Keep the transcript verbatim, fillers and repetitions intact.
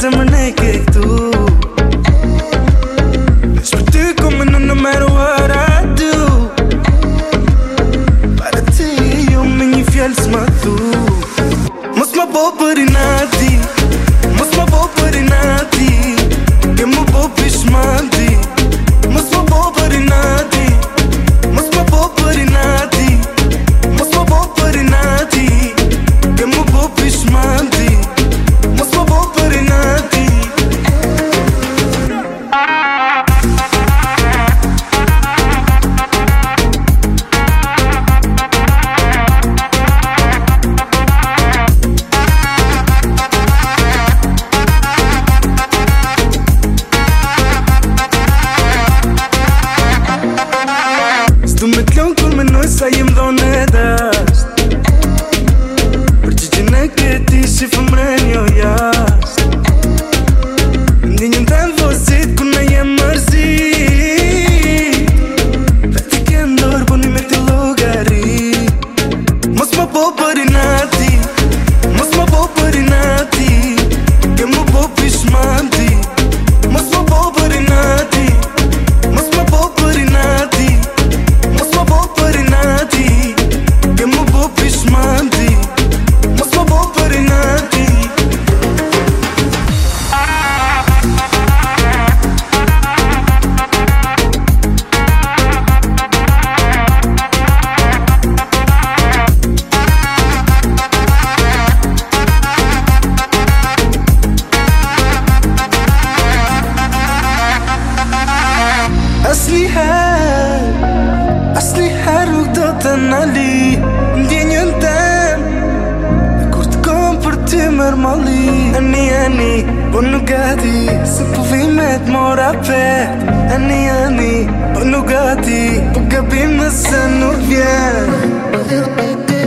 zemër ne ke këtu. Veç për ty kom menu no matter what I do. Para ti jo me një fjallë s'ma thu. Mos ma bo për inati, mos ma bo për inati, ke mu bo pishmanti. Mos ma bo për inati, mos ma bo për inati, mos ma bo për inati, ke mu bo pishmanti. Mos ma bo për inati. S'du me t'lon kur menoj sa jem dhone e dasht. Për që që ne këti si fëmren jo jasht. Ndi njën të në vozit ku ne jem mërzit. Dhe ti ke ndorë po një me t'i logari. Mos ma bo për inati, mos ma bo për inati, ke mu bo pishmanti. Mos ma bo për inati, mos ma bo për inati, mos ma bo për inati, ke mu bo pishmanti. Mos ma bo për inati. Asliher, asliher nuk do të nali ndjenjën tem. E kur t'kom për ty mërë mali. Ani, ani, po nuk gati, se po vimet mora pet. Ani, ani, po nuk gati, po gabim nëse nuk vjen.